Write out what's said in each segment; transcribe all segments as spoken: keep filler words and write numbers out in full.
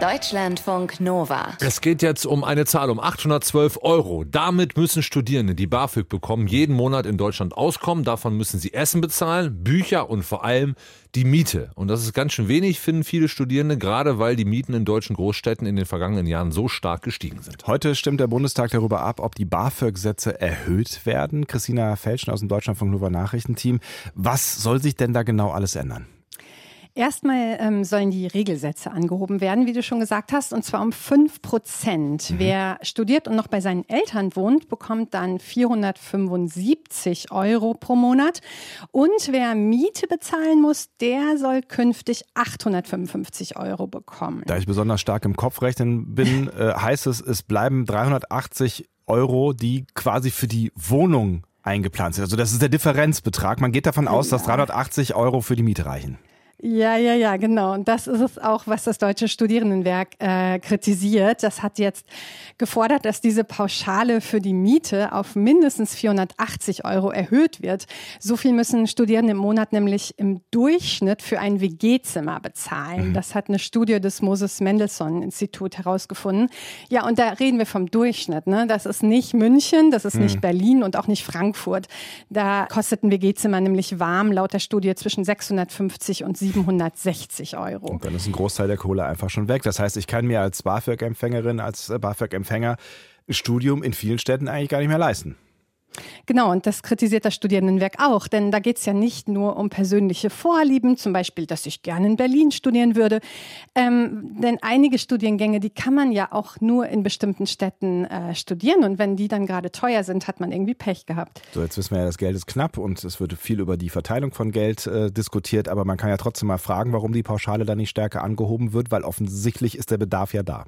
Deutschlandfunk Nova. Es geht jetzt um eine Zahl, um achthundertzwölf Euro. Damit müssen Studierende, die BAföG bekommen, jeden Monat in Deutschland auskommen. Davon müssen sie Essen bezahlen, Bücher und vor allem die Miete. Und das ist ganz schön wenig, finden viele Studierende, gerade weil die Mieten in deutschen Großstädten in den vergangenen Jahren so stark gestiegen sind. Heute stimmt der Bundestag darüber ab, ob die BAföG-Sätze erhöht werden. Christina Felschen aus dem Deutschlandfunk Nova Nachrichtenteam. Was soll sich denn da genau alles ändern? Erstmal ähm, sollen die Regelsätze angehoben werden, wie du schon gesagt hast, und zwar um fünf Prozent. Mhm. Wer studiert und noch bei seinen Eltern wohnt, bekommt dann vierhundertfünfundsiebzig Euro pro Monat. Und wer Miete bezahlen muss, der soll künftig achthundertfünfundfünfzig Euro bekommen. Da ich besonders stark im Kopfrechnen bin, äh, heißt es, es bleiben dreihundertachtzig Euro, die quasi für die Wohnung eingeplant sind. Also das ist der Differenzbetrag. Man geht davon aus, ja. dass dreihundertachtzig Euro für die Miete reichen. Ja, ja, ja, genau. Und das ist es auch, was das Deutsche Studierendenwerk äh, kritisiert. Das hat jetzt gefordert, dass diese Pauschale für die Miete auf mindestens vierhundertachtzig Euro erhöht wird. So viel müssen Studierende im Monat nämlich im Durchschnitt für ein W G-Zimmer bezahlen. Mhm. Das hat eine Studie des Moses-Mendelssohn-Institut herausgefunden. Ja, und da reden wir vom Durchschnitt. Ne? Das ist nicht München, das ist mhm. nicht Berlin und auch nicht Frankfurt. Da kostet ein W G-Zimmer nämlich warm laut der Studie zwischen sechshundertfünfzig und siebenhundertsechzig Euro. Und dann ist ein Großteil der Kohle einfach schon weg. Das heißt, ich kann mir als BAföG-Empfängerin, als BAföG-Empfänger ein Studium in vielen Städten eigentlich gar nicht mehr leisten. Genau, und das kritisiert das Studierendenwerk auch, denn da geht es ja nicht nur um persönliche Vorlieben, zum Beispiel, dass ich gerne in Berlin studieren würde, ähm, denn einige Studiengänge, die kann man ja auch nur in bestimmten Städten äh, studieren und wenn die dann gerade teuer sind, hat man irgendwie Pech gehabt. So, jetzt wissen wir ja, das Geld ist knapp und es wird viel über die Verteilung von Geld äh, diskutiert, aber man kann ja trotzdem mal fragen, warum die Pauschale da nicht stärker angehoben wird, weil offensichtlich ist der Bedarf ja da.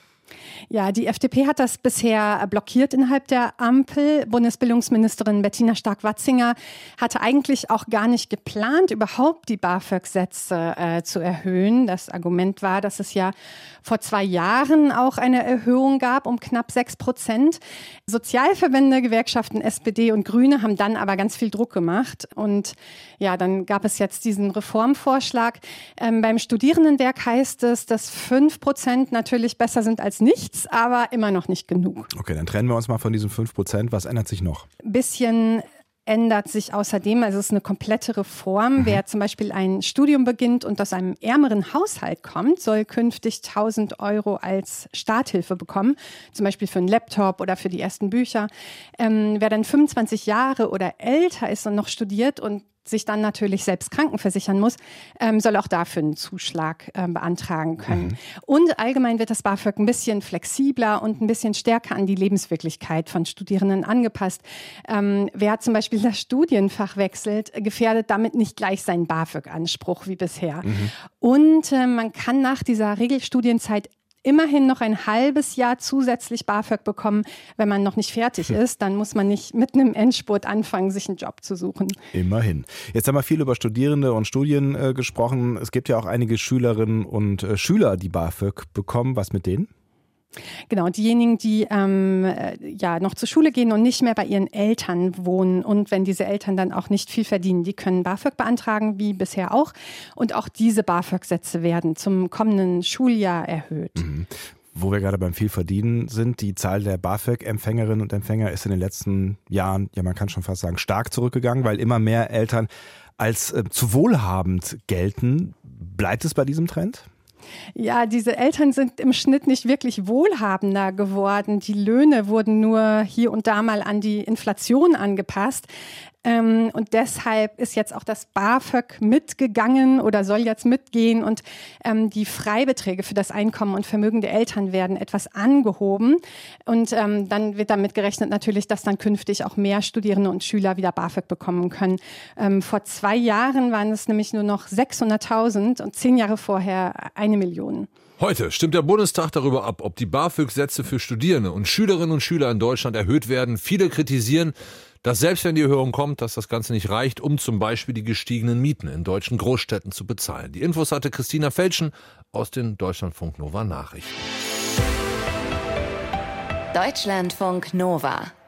Ja, die F D P hat das bisher blockiert innerhalb der Ampel. Bundesbildungsministerin Bettina Stark-Watzinger hatte eigentlich auch gar nicht geplant, überhaupt die BAföG-Sätze äh, zu erhöhen. Das Argument war, dass es ja vor zwei Jahren auch eine Erhöhung gab um knapp sechs Prozent. Sozialverbände, Gewerkschaften, S P D und Grüne haben dann aber ganz viel Druck gemacht. Und ja, dann gab es jetzt diesen Reformvorschlag. Ähm, beim Studierendenwerk heißt es, dass fünf Prozent natürlich besser sind als nichts, aber immer noch nicht genug. Okay, dann trennen wir uns mal von diesen fünf Prozent. Was ändert sich noch? Ein bisschen ändert sich außerdem, also es ist eine komplette Reform. Mhm. Wer zum Beispiel ein Studium beginnt und aus einem ärmeren Haushalt kommt, soll künftig tausend Euro als Starthilfe bekommen, zum Beispiel für einen Laptop oder für die ersten Bücher. Ähm, wer dann fünfundzwanzig Jahre oder älter ist und noch studiert und sich dann natürlich selbst krankenversichern muss, ähm, soll auch dafür einen Zuschlag ähm, beantragen können. Mhm. Und allgemein wird das BAföG ein bisschen flexibler und ein bisschen stärker an die Lebenswirklichkeit von Studierenden angepasst. Ähm, wer zum Beispiel das Studienfach wechselt, gefährdet damit nicht gleich seinen BAföG-Anspruch wie bisher. Mhm. Und äh, man kann nach dieser Regelstudienzeit immerhin noch ein halbes Jahr zusätzlich BAföG bekommen, wenn man noch nicht fertig ist. Dann muss man nicht mitten im Endspurt anfangen, sich einen Job zu suchen. Immerhin. Jetzt haben wir viel über Studierende und Studien äh, gesprochen. Es gibt ja auch einige Schülerinnen und äh, Schüler, die BAföG bekommen. Was mit denen? Genau, diejenigen, die ähm, ja noch zur Schule gehen und nicht mehr bei ihren Eltern wohnen und wenn diese Eltern dann auch nicht viel verdienen, die können BAföG beantragen, wie bisher auch. Und auch diese BAföG-Sätze werden zum kommenden Schuljahr erhöht. Mhm. Wo wir gerade beim viel verdienen sind, die Zahl der BAföG-Empfängerinnen und Empfänger ist in den letzten Jahren, ja man kann schon fast sagen, stark zurückgegangen, weil immer mehr Eltern als äh, zu wohlhabend gelten. Bleibt es bei diesem Trend? Ja, diese Eltern sind im Schnitt nicht wirklich wohlhabender geworden. Die Löhne wurden nur hier und da mal an die Inflation angepasst. Ähm, und deshalb ist jetzt auch das BAföG mitgegangen oder soll jetzt mitgehen. Und ähm, die Freibeträge für das Einkommen und Vermögen der Eltern werden etwas angehoben. Und ähm, dann wird damit gerechnet natürlich, dass dann künftig auch mehr Studierende und Schüler wieder BAföG bekommen können. Ähm, vor zwei Jahren waren es nämlich nur noch sechshunderttausend und zehn Jahre vorher eine Million. Heute stimmt der Bundestag darüber ab, ob die BAföG-Sätze für Studierende und Schülerinnen und Schüler in Deutschland erhöht werden. Viele kritisieren, dass selbst wenn die Erhöhung kommt, dass das Ganze nicht reicht, um zum Beispiel die gestiegenen Mieten in deutschen Großstädten zu bezahlen. Die Infos hatte Christina Felschen aus den Deutschlandfunk Nova Nachrichten. Deutschlandfunk Nova.